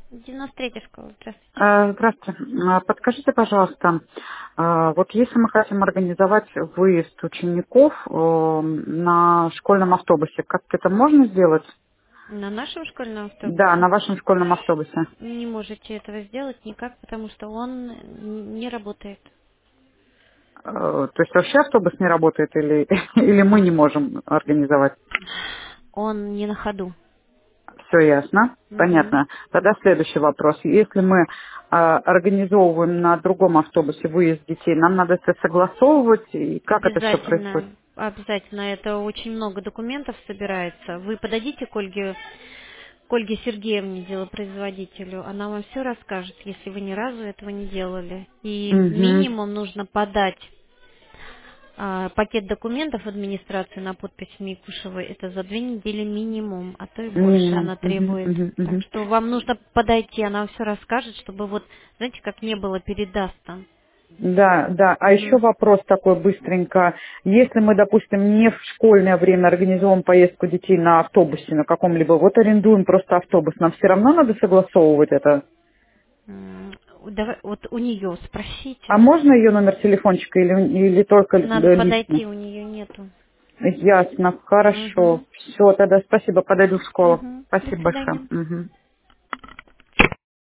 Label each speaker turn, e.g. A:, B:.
A: 93-я школа, здравствуйте.
B: Здравствуйте. Подскажите, пожалуйста, вот если мы хотим организовать выезд учеников на школьном автобусе, как-то это можно сделать?
A: На нашем школьном
B: Да,
A: автобусе
B: на вашем школьном автобусе.
A: не можете этого сделать никак, потому что он не работает.
B: То есть вообще автобус не работает или, или мы не можем организовать?
A: Он не на ходу.
B: Все ясно,
A: Мгм.
B: понятно. Тогда следующий вопрос. Если мы организовываем на другом автобусе выезд детей, нам надо это согласовывать, и как это все происходит?
A: Обязательно, обязательно. Это очень много документов собирается. Вы подойдите к Ольге Сергеевне, делопроизводителю. Она вам все расскажет, если вы ни разу этого не делали. И
B: Угу.
A: минимум нужно подать пакет документов в администрации на подпись Микушевой. Это за 2 недели минимум, а то и больше
B: Минимум.
A: она
B: Мгм,
A: требует.
B: мгм,
A: Так
B: мгм.
A: что вам нужно подойти, она вам все расскажет, чтобы вот, знаете, как не было, передаст там.
B: Да, да. А еще
A: Мгм.
B: вопрос такой быстренько. Если мы, допустим, не в школьное время организуем поездку детей на автобусе, на каком-либо, вот арендуем просто автобус, нам все равно надо согласовывать это?
A: Вот у нее спросите.
B: А можно ее номер телефончика или только
A: Надо
B: лично?
A: подойти, у нее нету.
B: Ясно, хорошо.
A: Мгм.
B: Все, тогда спасибо, подойду в школу.
A: Мгм. До
B: Спасибо большое.
A: свидания.
B: Мгм.